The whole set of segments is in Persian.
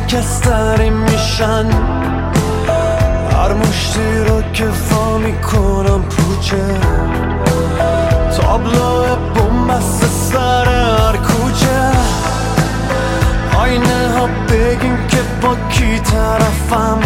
شکستری میشن، هر مشتی رو که وا میکنم پوچه، تابلو بومبست سر هر کوچه، آینه ها بگین که با کی طرفم،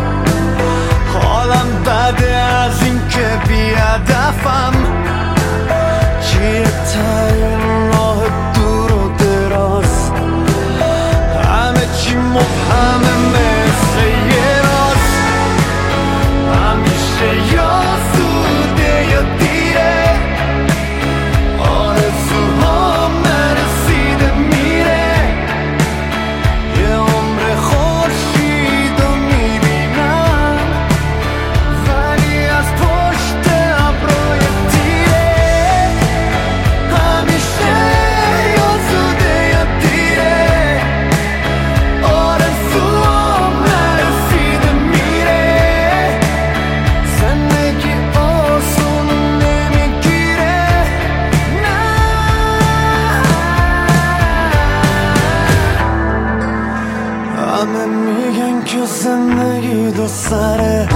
حالم بده از این که بی‌هدفم، چیه تاین راه دور و دراز، همه چی مبهمه مثل یه راز، همیشه یا زوده یا دیره، آرزوها نرسیده میره، یه عمر خورشید رو میبینم ولی از پشت ابرای تیره، همیشه یا زوده یا دیره، آرزوها نرسیده میره، زندگی آسون نمیگیره، نه. همه میگن که زندگی دو سره،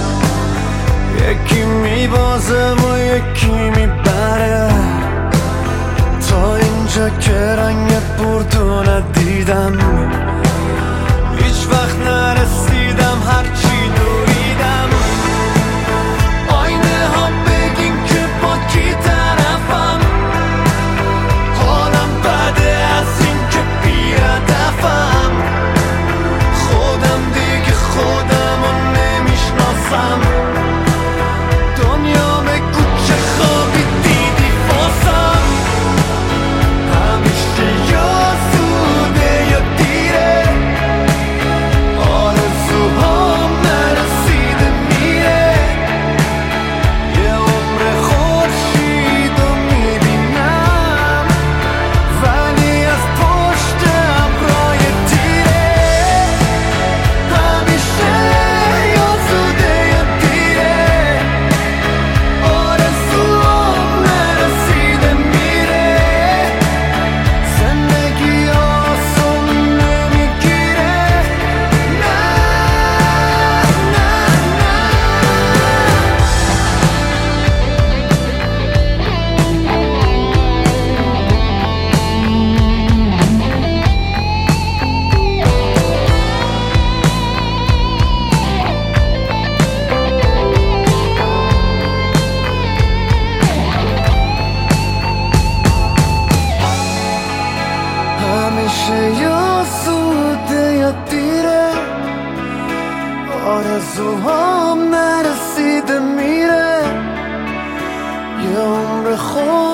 یکی میبازه و یکی میبره، تا اینجا که رنگ بردو ندیدم، هیچ وقت نرسیدم هرچی دویدم، آینه ها بگین که با کی طرفم، حالم بده از این که بی‌هدفم، خودم دیگه خودم رو نمیشناسم، دنیا بگو چه خوابی دیدی واسم، همیشه یا زوده یا دیره، آرزوهام نرسیده میره، یه عمر خورشید رو میبینم ولی از پشت ابرای تیره، همیشه یا زوده یا دیره، آرزوهام نرسیده میره، زندگی آسون نمیگیره، نه نه نه. همیشه یا زوده یا دیره، آرزوهام نرسیده میره، یه عمر